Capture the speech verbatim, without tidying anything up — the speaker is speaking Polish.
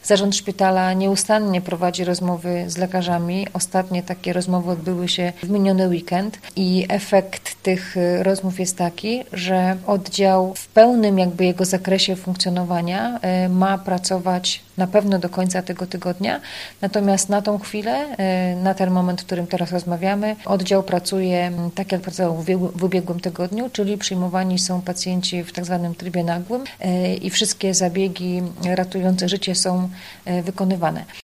Zarząd szpitala nieustannie prowadzi rozmowy z lekarzami. Ostatnie takie rozmowy odbyły się w miniony weekend i efekt tych rozmów jest taki, że oddział w pełnym jakby jego zakresie funkcjonowania ma pracować na pewno do końca tego tygodnia. Natomiast na tą chwilę, na ten moment, w którym teraz rozmawiamy, oddział pracuje tak, jak pracował w ubiegłym tygodniu, czyli przyjmowani są pacjenci w tak zwanym trybie nagłym i wszystkie zabiegi ratujące życie są wykonywane.